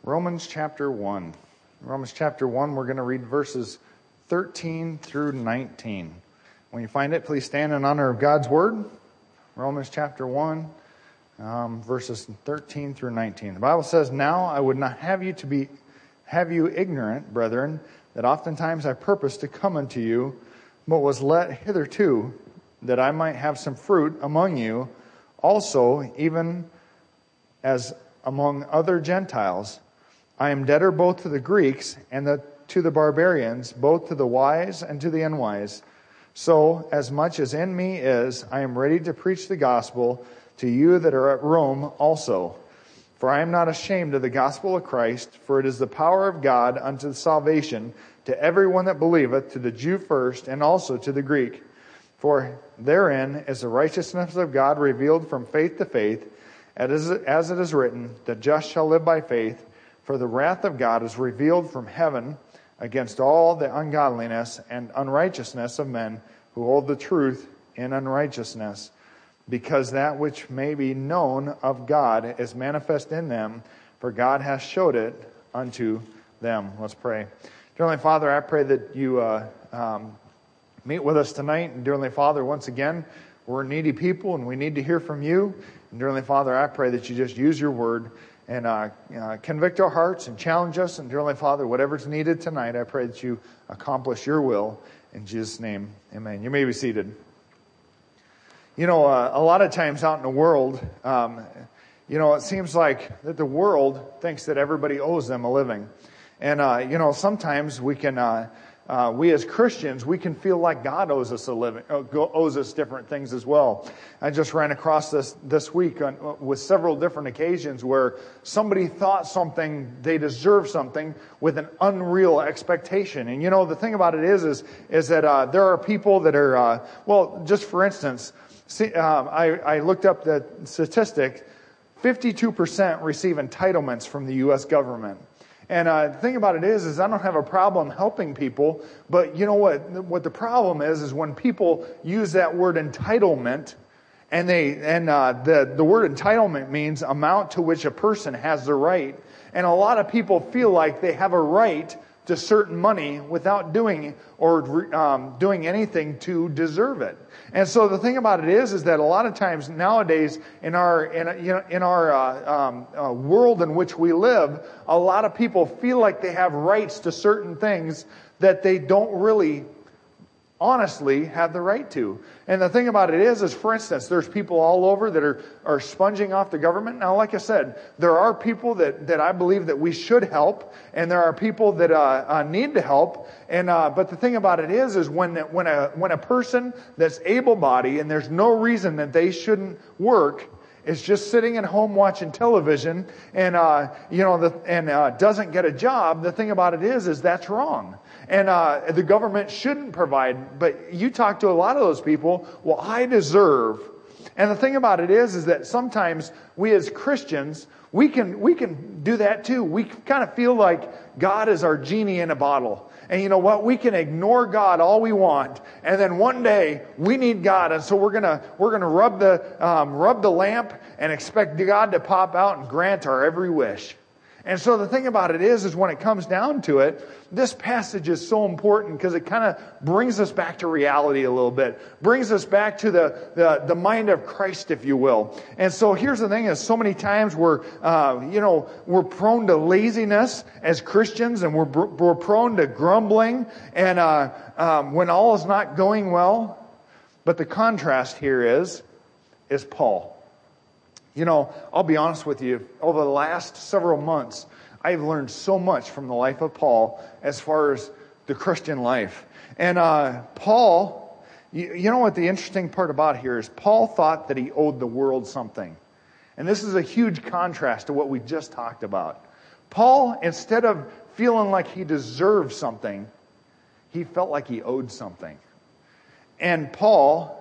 Romans chapter 1. Romans chapter 1, we're going to read verses 13 through 19. When you find it, please stand in honor of God's word. Romans chapter 1, verses 13 through 19. The Bible says, "Now I would not have you ignorant, brethren, that oftentimes I purposed to come unto you, but was let hitherto, that I might have some fruit among you, also even as among other Gentiles. I am debtor both to the Greeks and to the barbarians, both to the wise and to the unwise. So, as much as in me is, I am ready to preach the gospel to you that are at Rome also. For I am not ashamed of the gospel of Christ, for it is the power of God unto salvation to everyone that believeth, to the Jew first, and also to the Greek. For therein is the righteousness of God revealed from faith to faith, as it is written, the just shall live by faith. For the wrath of God is revealed from heaven against all the ungodliness and unrighteousness of men who hold the truth in unrighteousness, because that which may be known of God is manifest in them, for God hath showed it unto them." Let's pray. Dear Heavenly Father, I pray that you meet with us tonight. And dear Heavenly Father, once again, we're needy people and we need to hear from you. And dear Heavenly Father, I pray that you just use your word and convict our hearts and challenge us. And dear Heavenly Father, whatever's needed tonight, I pray that you accomplish your will. In Jesus' name, amen. You may be seated. You know, a lot of times out in the world, it seems like that the world thinks that everybody owes them a living. And, sometimes we can, we as Christians, we can feel like God owes us a living, owes us different things as well. I just ran across this week with several different occasions where somebody thought they deserve something with an unreal expectation. And, the thing about it is that there are people that are, just for instance, I looked up the statistic, 52% receive entitlements from the U.S. government. And the thing about it is I don't have a problem helping people, but you know what the problem is when people use that word entitlement, and the word entitlement means amount to which a person has the right. And a lot of people feel like they have a right to certain money without doing anything to deserve it. And so the thing about it is that a lot of times nowadays in our world in which we live, a lot of people feel like they have rights to certain things that they don't really honestly have the right to. And the thing about it is for instance, there's people all over that are sponging off the government. Now, like I said, there are people that I believe that we should help, and there are people that need to help. And but the thing about it is when a person that's able-bodied and there's no reason that they shouldn't work is just sitting at home watching television and doesn't get a job, the thing about it is that's wrong. And the government shouldn't provide. But you talk to a lot of those people, well, I deserve. And the thing about it is that sometimes we as Christians, we can do that too. We kind of feel like God is our genie in a bottle. And you know what? We can ignore God all we want, and then one day we need God, and so we're gonna rub the lamp and expect God to pop out and grant our every wish. And so the thing about it is when it comes down to it, this passage is so important because it kind of brings us back to reality a little bit, brings us back to the mind of Christ, if you will. And so here's the thing: is so many times we're prone to laziness as Christians, and we're prone to grumbling, and when all is not going well. But the contrast here is Paul. I'll be honest with you, over the last several months, I've learned so much from the life of Paul as far as the Christian life. And Paul, you know what the interesting part about here is? Paul thought that he owed the world something. And this is a huge contrast to what we just talked about. Paul, instead of feeling like he deserved something, he felt like he owed something. And Paul,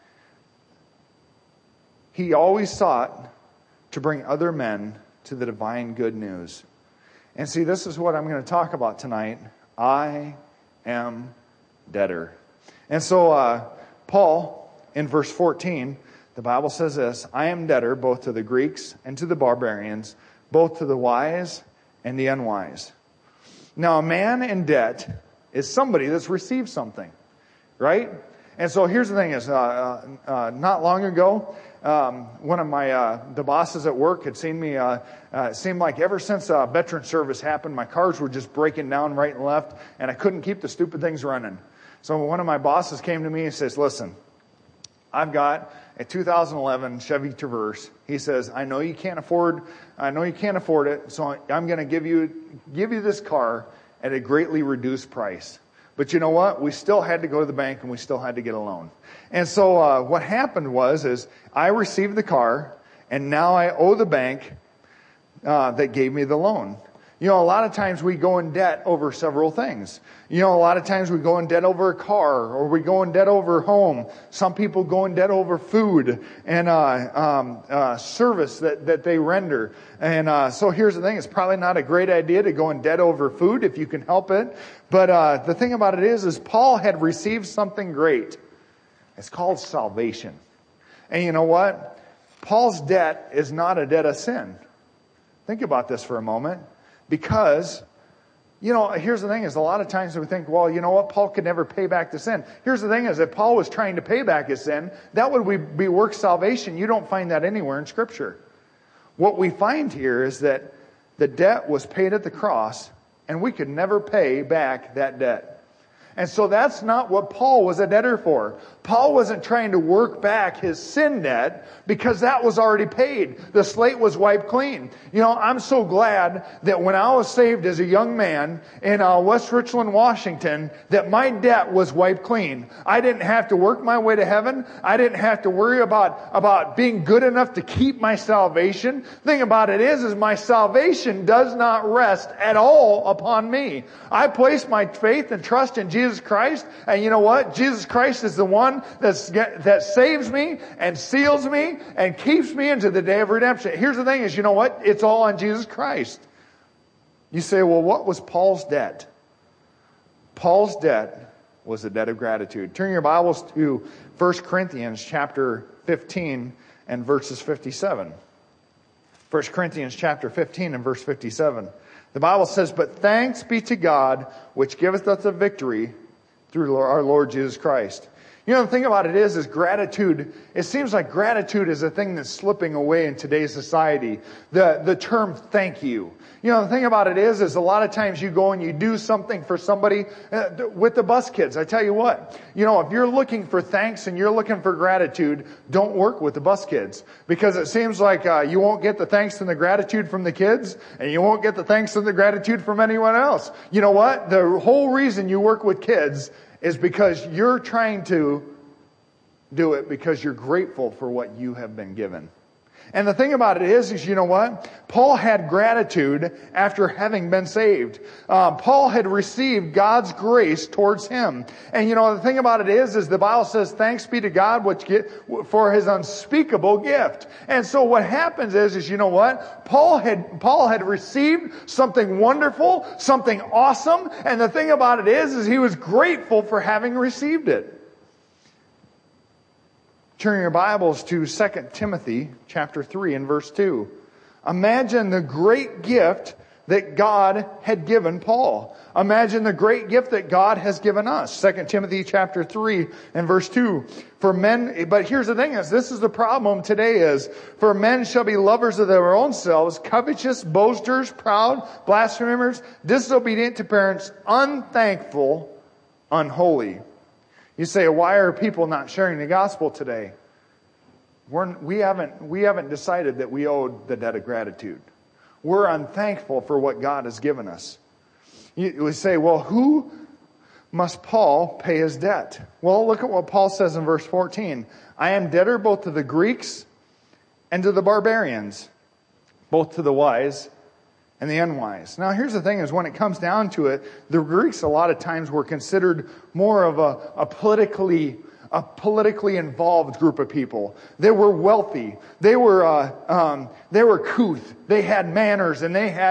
he always sought to bring other men to the divine good news. And see, this is what I'm going to talk about tonight. I am debtor. And so Paul, in verse 14, the Bible says this: I am debtor both to the Greeks and to the barbarians, both to the wise and the unwise. Now, a man in debt is somebody that's received something, right? And so here's the thing is, not long ago, one of the bosses at work had seen me, it seemed like ever since veteran service happened, my cars were just breaking down right and left, and I couldn't keep the stupid things running. So one of my bosses came to me and says, listen, I've got a 2011 Chevy Traverse. He says, I know you can't afford it, so I'm going to give you this car at a greatly reduced price. But you know what? We still had to go to the bank and we still had to get a loan. And so what happened is I received the car and now I owe the bank that gave me the loan. You know, a lot of times we go in debt over several things. You know, a lot of times we go in debt over a car, or we go in debt over home. Some people go in debt over food and service that they render. And so here's the thing. It's probably not a great idea to go in debt over food if you can help it. But the thing about it is Paul had received something great. It's called salvation. And you know what? Paul's debt is not a debt of sin. Think about this for a moment. Because, you know, here's the thing is a lot of times we think, well, you know what, Paul could never pay back the sin. Here's the thing is if Paul was trying to pay back his sin, that would be work salvation. You don't find that anywhere in Scripture. What we find here is that the debt was paid at the cross, and we could never pay back that debt. And so that's not what Paul was a debtor for. Paul wasn't trying to work back his sin debt because that was already paid. The slate was wiped clean. You know, I'm so glad that when I was saved as a young man in West Richland, Washington, that my debt was wiped clean. I didn't have to work my way to heaven. I didn't have to worry about being good enough to keep my salvation. The thing about it is my salvation does not rest at all upon me. I place my faith and trust in Jesus Christ, and you know what? Jesus Christ is the one that saves me and seals me and keeps me into the day of redemption. Here's the thing is, you know what? It's all on Jesus Christ. You say, well, what was Paul's debt? Paul's debt was a debt of gratitude. Turn your Bibles to 1 Corinthians chapter 15 and verses 57. 1 Corinthians chapter 15 and verse 57. The Bible says, but thanks be to God, which giveth us the victory through our Lord Jesus Christ. You know, the thing about it is gratitude, it seems like gratitude is a thing that's slipping away in today's society. The term thank you. You know, the thing about it is a lot of times you go and you do something for somebody with the bus kids. I tell you what, you know, if you're looking for thanks and you're looking for gratitude, don't work with the bus kids. Because it seems like you won't get the thanks and the gratitude from the kids, and you won't get the thanks and the gratitude from anyone else. You know what? The whole reason you work with kids is because you're trying to do it because you're grateful for what you have been given. And the thing about it is you know what? Paul had gratitude after having been saved. Paul had received God's grace towards him. And you know, the thing about it is the Bible says, thanks be to God for his unspeakable gift. And so what happens is you know what? Paul had received something wonderful, something awesome. And the thing about it is he was grateful for having received it. Turn your Bibles to 2 Timothy chapter 3 and verse 2. Imagine the great gift that God had given Paul. Imagine the great gift that God has given us. 2 Timothy chapter 3 and verse 2. For men, but here's the thing is, this is the problem today is, for men shall be lovers of their own selves, covetous, boasters, proud, blasphemers, disobedient to parents, unthankful, unholy. You say, why are people not sharing the gospel today? We haven't decided that we owe the debt of gratitude. We're unthankful for what God has given us. You say, well, who must Paul pay his debt? Well, look at what Paul says in verse 14. I am debtor both to the Greeks and to the barbarians, both to the wise and the unwise. Now, here's the thing is when it comes down to it, the Greeks a lot of times were considered more of a politically involved group of people. They were wealthy. They were couth. They had manners and they had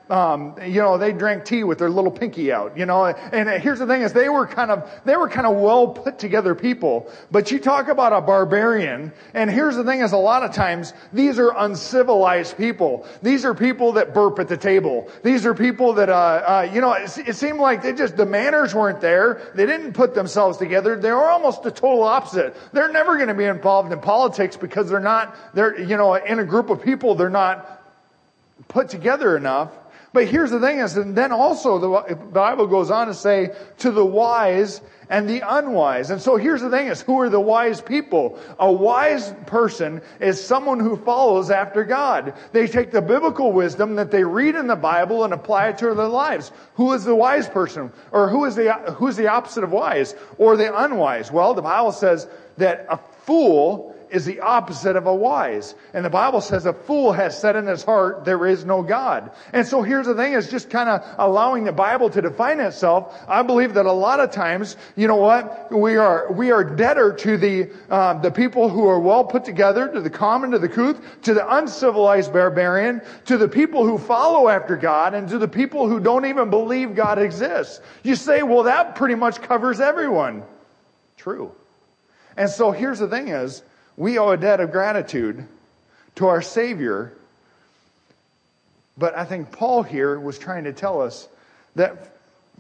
they drank tea with their little pinky out, and here's the thing is they were kind of well put together people. But you talk about a barbarian, and here's the thing is a lot of times these are uncivilized people. These are people that burp at the table. These are people that, it seemed like the manners weren't there. They didn't put themselves together. They were almost the total opposite. They're never going to be involved in politics because they're in a group of people, they're not put together enough. But here's the thing is, and then also the Bible goes on to say, to the wise and the unwise. And so here's the thing is, who are the wise people? A wise person is someone who follows after God. They take the biblical wisdom that they read in the Bible and apply it to their lives. Who is the wise person? Or who's the opposite of wise? Or the unwise? Well, the Bible says that a fool is the opposite of a wise. And the Bible says a fool has said in his heart, there is no God. And so here's the thing is just kind of allowing the Bible to define itself. I believe that a lot of times, we are debtor to the people who are well put together, to the common, to the couth, to the uncivilized barbarian, to the people who follow after God, and to the people who don't even believe God exists. You say, well, that pretty much covers everyone. True. And so here's the thing is, we owe a debt of gratitude to our Savior. But I think Paul here was trying to tell us that,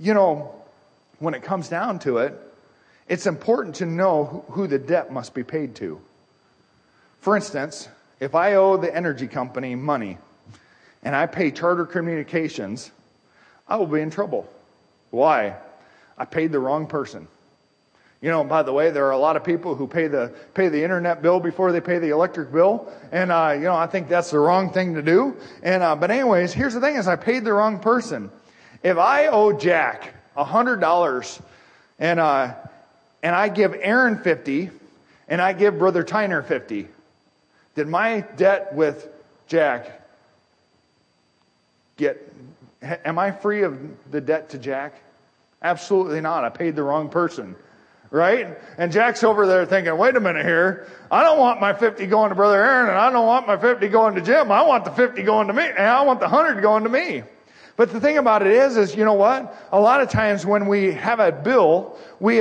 when it comes down to it, it's important to know who the debt must be paid to. For instance, if I owe the energy company money and I pay Charter Communications, I will be in trouble. Why? I paid the wrong person. By the way, there are a lot of people who pay the internet bill before they pay the electric bill. And, I think that's the wrong thing to do. And, but anyways, here's the thing is I paid the wrong person. If I owe Jack $100 and I give Aaron 50 and I give Brother Tyner 50, did my debt with Jack am I free of the debt to Jack? Absolutely not. I paid the wrong person. Right? And Jack's over there thinking, wait a minute here. I don't want my 50 going to Brother Aaron, and I don't want my 50 going to Jim. I want the 50 going to me, and I want the 100 going to me. But the thing about it is you know what? A lot of times when we have a bill, we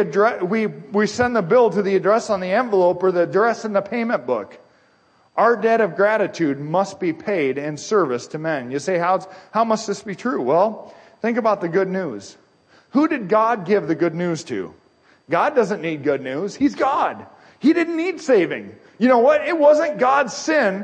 send the bill to the address on the envelope or the address in the payment book. Our debt of gratitude must be paid in service to men. You say, how must this be true? Well, think about the good news. Who did God give the good news to? God doesn't need good news. He's God. He didn't need saving. You know what? It wasn't God's sin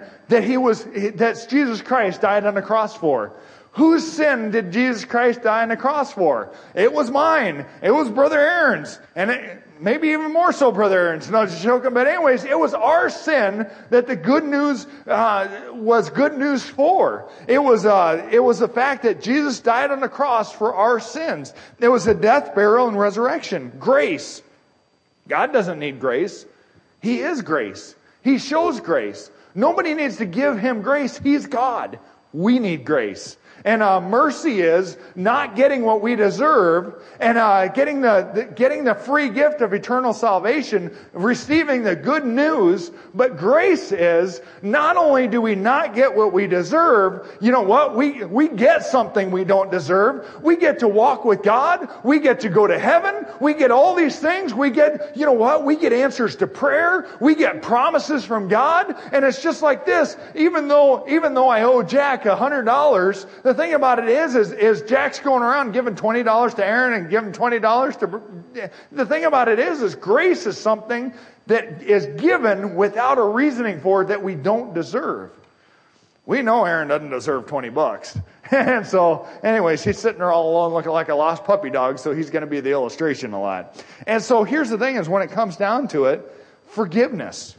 that Jesus Christ died on the cross for. Whose sin did Jesus Christ die on the cross for? It was mine. It was Brother Aaron's. And maybe even more so Brother Aaron's. No, just joking. But anyways, it was our sin that the good news was good news for. It was the fact that Jesus died on the cross for our sins. It was a death, burial, and resurrection. Grace. God doesn't need grace. He is grace. He shows grace. Nobody needs to give him grace. He's God. We need grace. And mercy is not getting what we deserve and getting the free gift of eternal salvation, receiving the good news. But grace is not only do we not get what we deserve, you know what? We get something we don't deserve. We get to walk with God. We get to go to heaven. We get all these things. We get, you know what? We get answers to prayer. We get promises from God. And it's just like this. Even though I owe Jack $100, the thing about it is Jack's going around giving $20 to Aaron and giving $20 to... The thing about it is grace is something that is given without a reasoning for it that we don't deserve. We know Aaron doesn't deserve $20. And so, anyways, he's sitting there all alone looking like a lost puppy dog, so he's going to be the illustration a lot. And so here's the thing is when it comes down to it, forgiveness.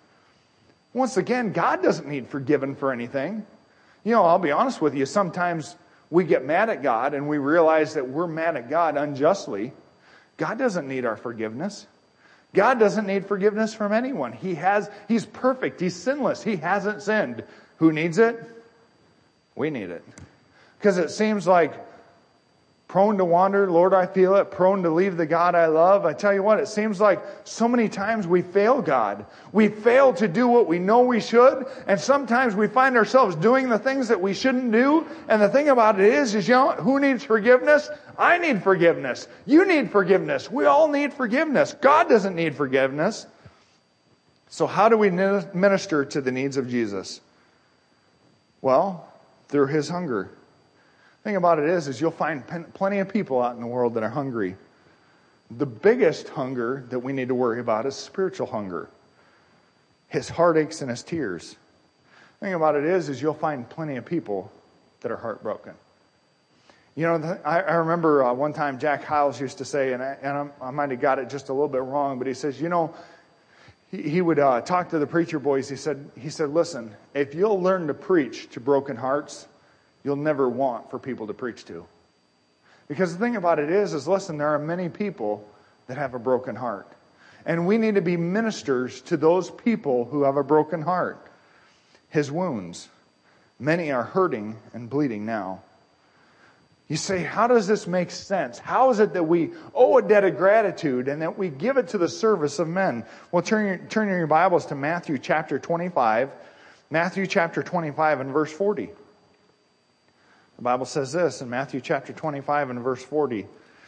Once again, God doesn't need forgiven for anything. I'll be honest with you, sometimes we get mad at God and we realize that we're mad at God unjustly. God doesn't need our forgiveness. God doesn't need forgiveness from anyone. He's perfect. He's sinless. He hasn't sinned. Who needs it? We need it. Because it seems like Prone to wander, Lord, I feel it. Prone to leave the God I love. I tell you what, it seems like so many times we fail God. We fail to do what we know we should, and sometimes we find ourselves doing the things that we shouldn't do. And the thing about it is you know, who needs forgiveness? I need forgiveness. You need forgiveness. We all need forgiveness. God doesn't need forgiveness. So how do we minister to the needs of Jesus? Well, through His hunger. The thing about it is you'll find plenty of people out in the world that are hungry. The biggest hunger that we need to worry about is spiritual hunger. His heartaches and His tears. The thing about it is you'll find plenty of people that are heartbroken. You know, I remember one time Jack Hyles used to say, and I might have got it just a little bit wrong, but he says, you know, he would talk to the preacher boys. He said, listen, if you'll learn to preach to broken hearts, you'll never want for people to preach to. Because the thing about it is listen, there are many people that have a broken heart. And we need to be ministers to those people who have a broken heart. His wounds. Many are hurting and bleeding now. You say, how does this make sense? How is it that we owe a debt of gratitude and that we give it to the service of men? Well, turn your Bibles to Matthew chapter 25. Matthew chapter 25 and verse 40. The Bible says this in Matthew chapter 25 and verse 40.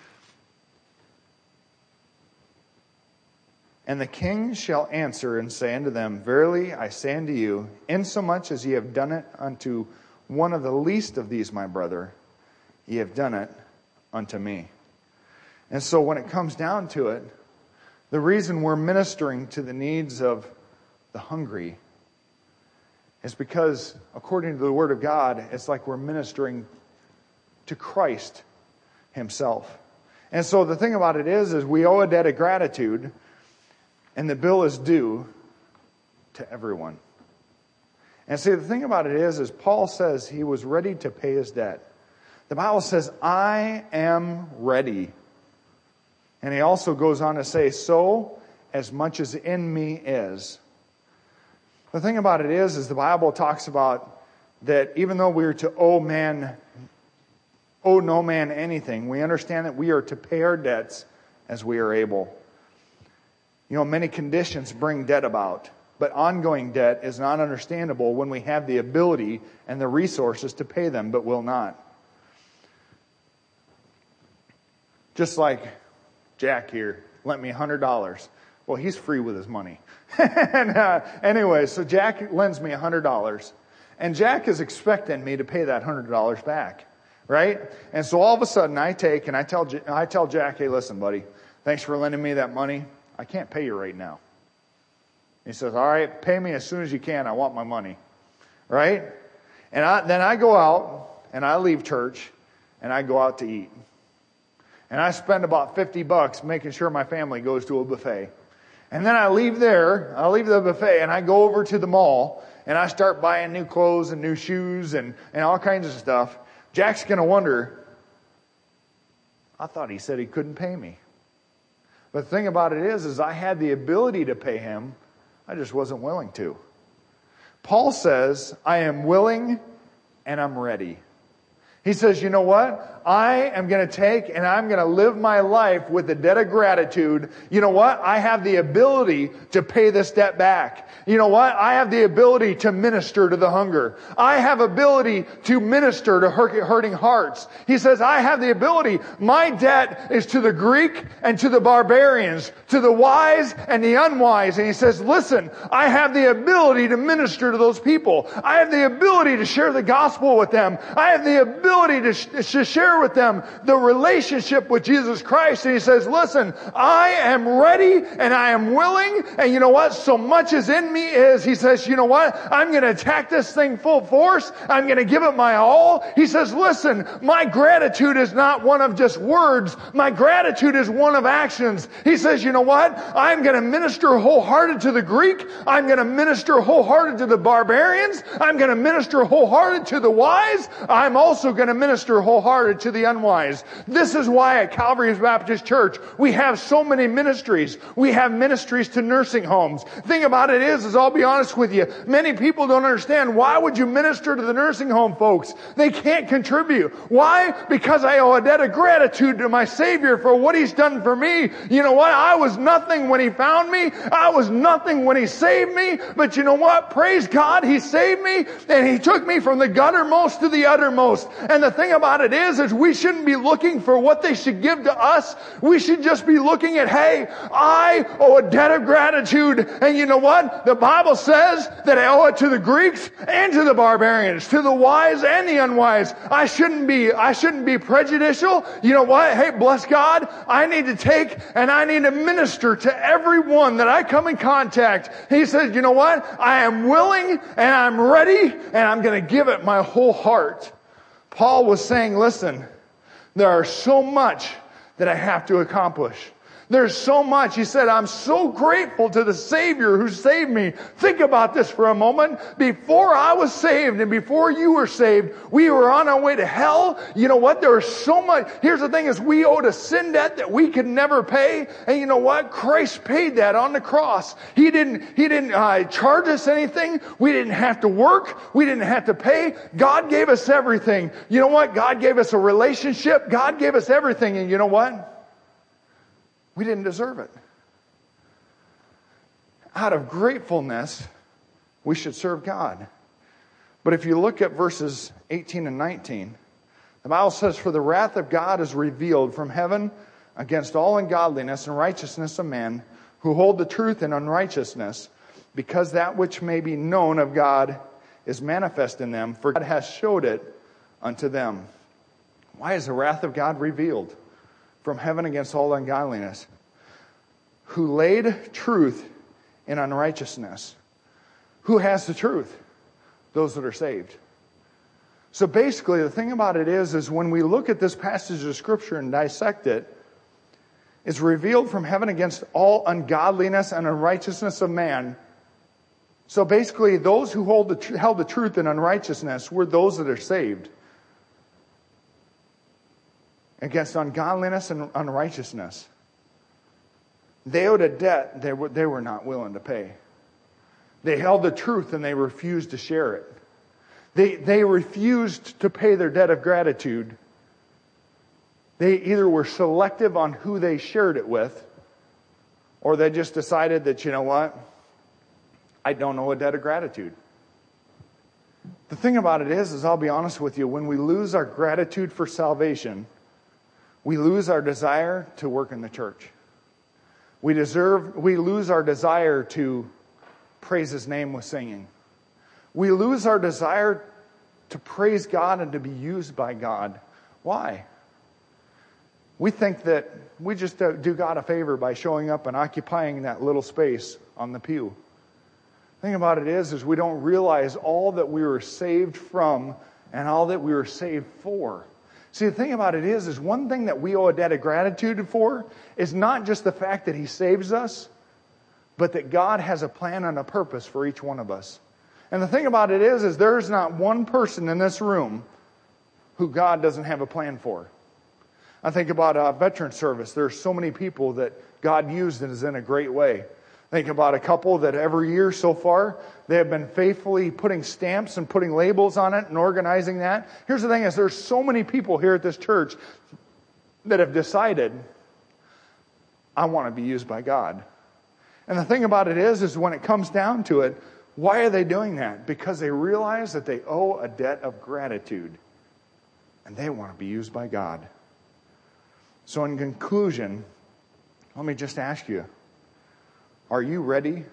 And the king shall answer and say unto them, Verily I say unto you, insomuch as ye have done it unto one of the least of these my brother, ye have done it unto me. And so when it comes down to it, the reason we're ministering to the needs of the hungry is because, according to the Word of God, it's like we're ministering to Christ Himself. And so the thing about it is we owe a debt of gratitude, and the bill is due to everyone. And see, the thing about it is Paul says he was ready to pay his debt. The Bible says, I am ready. And he also goes on to say, so as much as in me is. The thing about it is the Bible talks about that even though we are to owe no man anything, we understand that we are to pay our debts as we are able. You know, many conditions bring debt about, but ongoing debt is not understandable when we have the ability and the resources to pay them, but will not. Just like Jack here lent me $100. Well, he's free with his money. Anyway, so Jack lends me $100. And Jack is expecting me to pay that $100 back. Right? And so all of a sudden I tell Jack, hey, listen, buddy, thanks for lending me that money. I can't pay you right now. He says, all right, pay me as soon as you can. I want my money. Right? And then I go out and I leave church and I go out to eat. And I spend about $50 making sure my family goes to a buffet. And then I leave the buffet and I go over to the mall and I start buying new clothes and new shoes and all kinds of stuff. Jack's going to wonder, I thought he said he couldn't pay me. But the thing about it is I had the ability to pay him. I just wasn't willing to. Paul says, I am willing and I'm ready. He says, you know what? I am going to take and I'm going to live my life with a debt of gratitude. You know what? I have the ability to pay this debt back. You know what? I have the ability to minister to the hunger. I have ability to minister to hurting hearts. He says, I have the ability. My debt is to the Greek and to the barbarians, to the wise and the unwise. And he says, listen, I have the ability to minister to those people. I have the ability to share the gospel with them. I have the ability to share with them the relationship with Jesus Christ. And he says, listen, I am ready and I am willing. And you know what? So much as in me is, he says, you know what? I'm going to attack this thing full force. I'm going to give it my all. He says, listen, my gratitude is not one of just words. My gratitude is one of actions. He says, you know what? I'm going to minister wholehearted to the Greek. I'm going to minister wholehearted to the barbarians. I'm going to minister wholehearted to the wise. I'm also going going to minister wholehearted to the unwise. This is why at Calvary Baptist Church, we have so many ministries. We have ministries to nursing homes. The thing about it is I'll be honest with you, many people don't understand, why would you minister to the nursing home folks? They can't contribute. Why? Because I owe a debt of gratitude to my Savior for what He's done for me. You know what? I was nothing when He found me. I was nothing when He saved me. But you know what? Praise God, He saved me, and He took me from the guttermost to the uttermost. And the thing about it is we shouldn't be looking for what they should give to us. We should just be looking at, hey, I owe a debt of gratitude. And you know what? The Bible says that I owe it to the Greeks and to the barbarians, to the wise and the unwise. I shouldn't be prejudicial. You know what? Hey, bless God, I need to take and I need to minister to everyone that I come in contact. He says, you know what? I am willing and I'm ready and I'm going to give it my whole heart. Paul was saying, listen, there are so much that I have to accomplish. There's so much. He said, I'm so grateful to the Savior who saved me. Think about this for a moment. Before I was saved and before you were saved, we were on our way to hell. You know what? There was so much. Here's the thing is we owed a sin debt that we could never pay. And you know what? Christ paid that on the cross. He didn't charge us anything. We didn't have to work. We didn't have to pay. God gave us everything. You know what? God gave us a relationship. God gave us everything. And you know what? We didn't deserve it. Out of gratefulness, we should serve God. But if you look at verses 18 and 19, the Bible says, for the wrath of God is revealed from heaven against all ungodliness and righteousness of men who hold the truth in unrighteousness, because that which may be known of God is manifest in them, for God has showed it unto them. Why is the wrath of God revealed from heaven against all ungodliness? Who laid truth in unrighteousness. Who has the truth? Those that are saved. So basically, the thing about it is when we look at this passage of Scripture and dissect it, it's revealed from heaven against all ungodliness and unrighteousness of man. So basically, those who held the truth in unrighteousness were those that are saved. Against ungodliness and unrighteousness. They owed a debt they were not willing to pay. They held the truth and they refused to share it. They refused to pay their debt of gratitude. They either were selective on who they shared it with, or they just decided that, you know what, I don't owe a debt of gratitude. The thing about it is I'll be honest with you, when we lose our gratitude for salvation, we lose our desire to work in the church. We lose our desire to praise His name with singing. We lose our desire to praise God and to be used by God. Why? We think that we just do God a favor by showing up and occupying that little space on the pew. The thing about it is we don't realize all that we were saved from and all that we were saved for. See, the thing about it is one thing that we owe a debt of gratitude for is not just the fact that He saves us, but that God has a plan and a purpose for each one of us. And the thing about it is there's not one person in this room who God doesn't have a plan for. I think about veteran service. There's so many people that God used and is in a great way. Think about a couple that every year so far, they have been faithfully putting stamps and putting labels on it and organizing that. Here's the thing is there's so many people here at this church that have decided, I want to be used by God. And the thing about it is when it comes down to it, why are they doing that? Because they realize that they owe a debt of gratitude. And they want to be used by God. So in conclusion, let me just ask you, are you ready?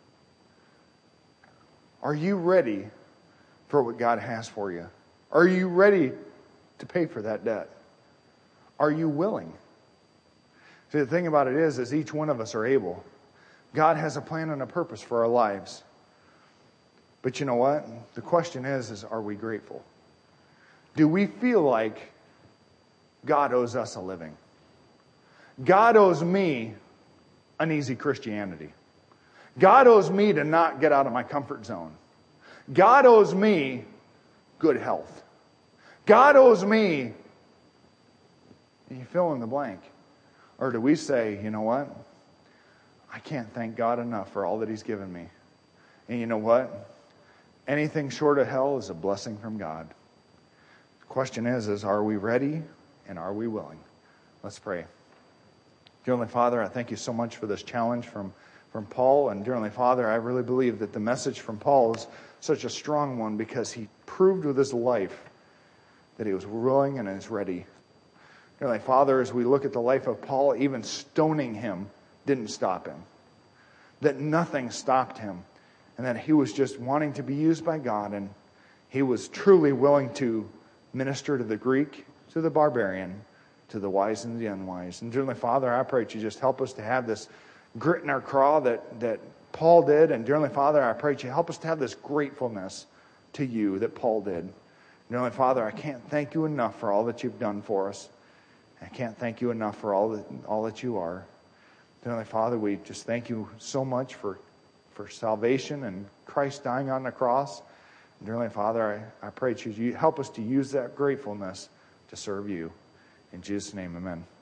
Are you ready for what God has for you? Are you ready to pay for that debt? Are you willing? See, the thing about it is each one of us are able. God has a plan and a purpose for our lives. But you know what? The question is are we grateful? Do we feel like God owes us a living? God owes me an easy Christianity. God owes me to not get out of my comfort zone. God owes me good health. God owes me. And you fill in the blank. Or do we say, you know what? I can't thank God enough for all that He's given me. And you know what? Anything short of hell is a blessing from God. The question is are we ready and are we willing? Let's pray. Dear Heavenly Father, I thank you so much for this challenge from Paul. And dear Heavenly Father, I really believe that the message from Paul is such a strong one because he proved with his life that he was willing and is ready. Dear Heavenly Father, as we look at the life of Paul, even stoning him didn't stop him. That nothing stopped him. And that he was just wanting to be used by God. And he was truly willing to minister to the Greek, to the barbarian, to the wise and the unwise. And dear Heavenly Father, I pray that you just help us to have this grit in our craw that Paul did. And dear Heavenly Father, I pray that you help us to have this gratefulness to you that Paul did. Dear Heavenly Father, I can't thank you enough for all that you've done for us. I can't thank you enough for all that you are. Dear Heavenly Father, we just thank you so much for salvation and Christ dying on the cross. And dear Heavenly Father, I pray that you help us to use that gratefulness to serve you. In Jesus' name, amen.